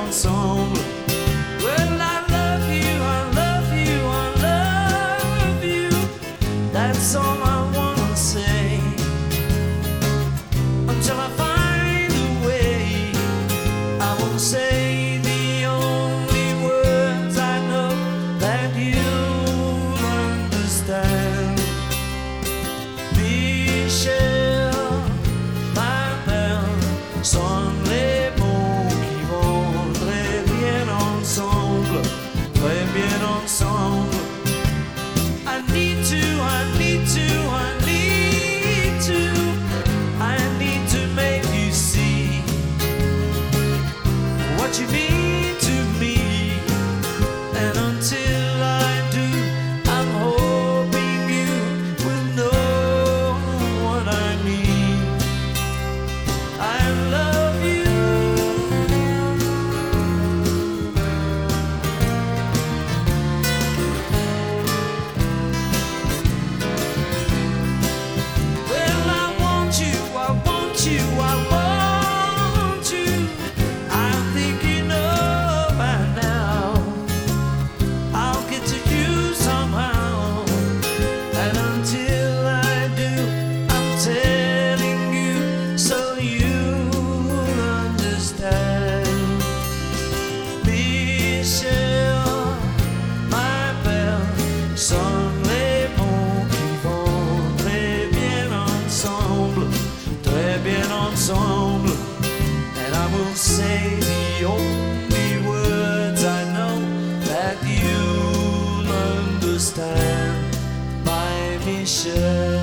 ensemble. Well, I love you, I love you, I love you. That's all I wanna say until I find a way. I wanna say the only words I know that you'll understand. Michel, ma belle, sont les mots qui vont très bien ensemble, très bien ensemble. I need to, I need to, I need to, I need to make you see what you mean to me. And until I do, I'm hoping you will know what I mean. I love you. Well, I want you, I want you, I want you. I think you know by now. I'll get to you somehow. And until I do, I'm telling you so you'll understand. Michel, ma belle, sont les mots qui vont très bien ensemble, très bien ensemble. And I will say the only words I know that you'll understand, my Michel.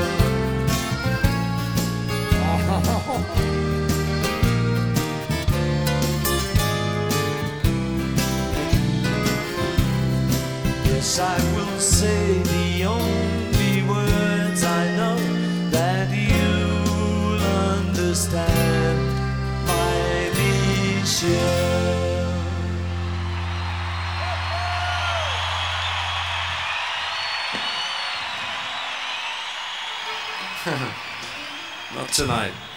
Yes, I will say the only words I know that you'll understand, my Michel. Not tonight.